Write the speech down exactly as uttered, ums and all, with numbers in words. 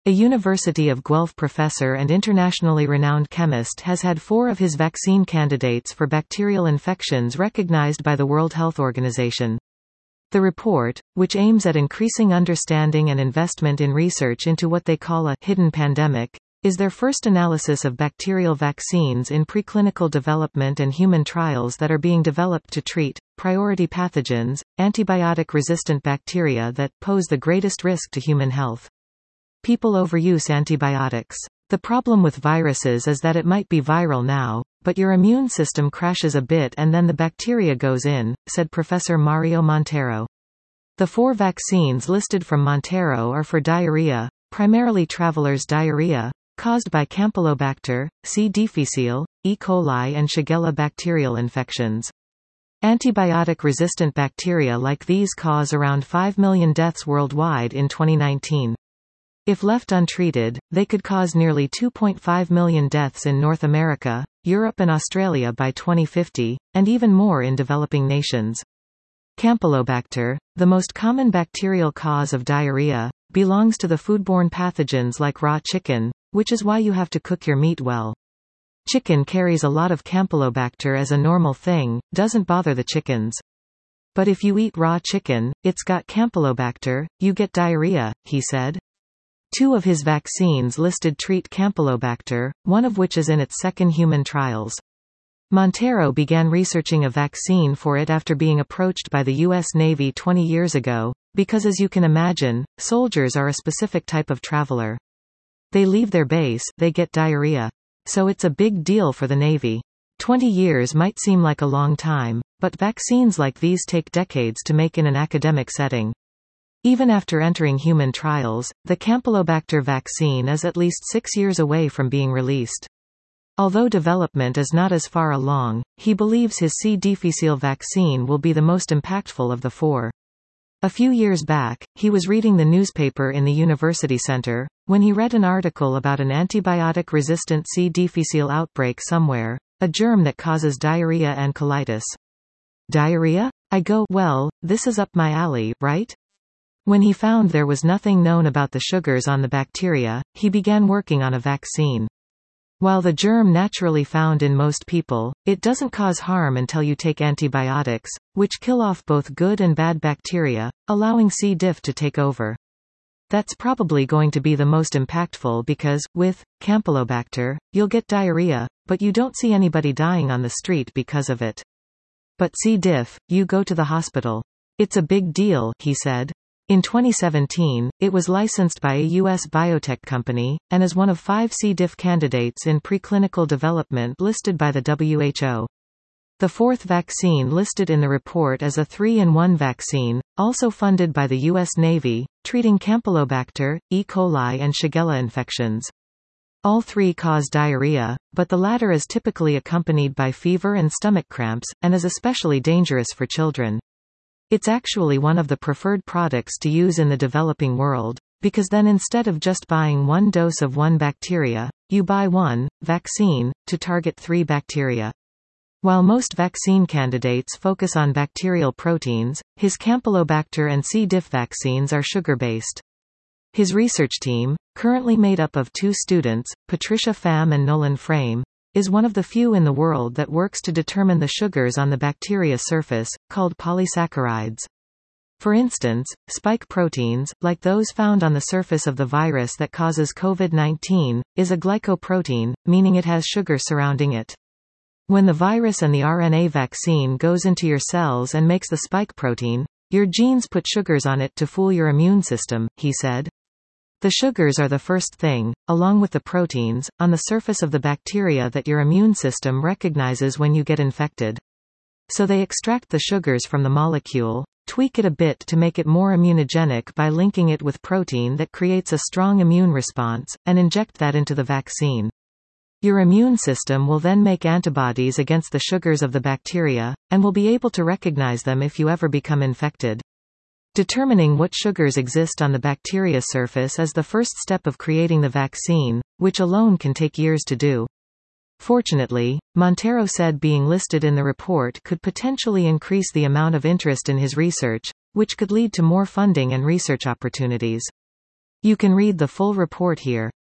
A University of Guelph professor and internationally renowned chemist has had four of his vaccine candidates for bacterial infections recognized by the World Health Organization. The report, which aims at increasing understanding and investment in research into what they call a hidden pandemic, is their first analysis of bacterial vaccines in preclinical development and human trials that are being developed to treat priority pathogens, antibiotic-resistant bacteria that pose the greatest risk to human health. People overuse antibiotics. The problem with viruses is that it might be viral now, but your immune system crashes a bit and then the bacteria goes in, said Professor Mario Montero. The four vaccines listed from Montero are for diarrhea, primarily travelers' diarrhea, caused by Campylobacter, C. difficile, E. coli and Shigella bacterial infections. Antibiotic-resistant bacteria like these cause around five million deaths worldwide in twenty nineteen. If left untreated, they could cause nearly two point five million deaths in North America, Europe and Australia by twenty fifty, and even more in developing nations. Campylobacter, the most common bacterial cause of diarrhea, belongs to the foodborne pathogens like raw chicken, which is why you have to cook your meat well. Chicken carries a lot of Campylobacter as a normal thing, doesn't bother the chickens. But if you eat raw chicken, it's got Campylobacter, you get diarrhea, he said. Two of his vaccines listed treat Campylobacter, one of which is in its second human trials. Montero began researching a vaccine for it after being approached by the U S Navy twenty years ago, because as you can imagine, soldiers are a specific type of traveler. They leave their base, they get diarrhea. So it's a big deal for the Navy. Twenty years might seem like a long time, but vaccines like these take decades to make in an academic setting. Even after entering human trials, the Campylobacter vaccine is at least six years away from being released. Although development is not as far along, he believes his C. difficile vaccine will be the most impactful of the four. A few years back, he was reading the newspaper in the university center, when he read an article about an antibiotic-resistant C. difficile outbreak somewhere, a germ that causes diarrhea and colitis. Diarrhea? I go, well, this is up my alley, right? When he found there was nothing known about the sugars on the bacteria, he began working on a vaccine. While the germ naturally found in most people, it doesn't cause harm until you take antibiotics, which kill off both good and bad bacteria, allowing C. diff to take over. That's probably going to be the most impactful because, with Campylobacter, you'll get diarrhea, but you don't see anybody dying on the street because of it. But C. diff, you go to the hospital. It's a big deal, he said. In twenty seventeen, it was licensed by a U S biotech company, and is one of five C. diff candidates in preclinical development listed by the W H O. The fourth vaccine listed in the report is a three in one vaccine, also funded by the U S Navy, treating Campylobacter, E. coli and Shigella infections. All three cause diarrhea, but the latter is typically accompanied by fever and stomach cramps, and is especially dangerous for children. It's actually one of the preferred products to use in the developing world, because then instead of just buying one dose of one bacteria, you buy one vaccine to target three bacteria. While most vaccine candidates focus on bacterial proteins, his Campylobacter and C. diff vaccines are sugar-based. His research team, currently made up of two students, Patricia Pham and Nolan Frame, is one of the few in the world that works to determine the sugars on the bacteria surface, called polysaccharides. For instance, spike proteins, like those found on the surface of the virus that causes COVID nineteen, is a glycoprotein, meaning it has sugar surrounding it. When the virus and the R N A vaccine goes into your cells and makes the spike protein, your genes put sugars on it to fool your immune system, he said. The sugars are the first thing, along with the proteins, on the surface of the bacteria that your immune system recognizes when you get infected. So they extract the sugars from the molecule, tweak it a bit to make it more immunogenic by linking it with protein that creates a strong immune response, and inject that into the vaccine. Your immune system will then make antibodies against the sugars of the bacteria, and will be able to recognize them if you ever become infected. Determining what sugars exist on the bacteria surface is the first step of creating the vaccine, which alone can take years to do. Fortunately, Montero said being listed in the report could potentially increase the amount of interest in his research, which could lead to more funding and research opportunities. You can read the full report here.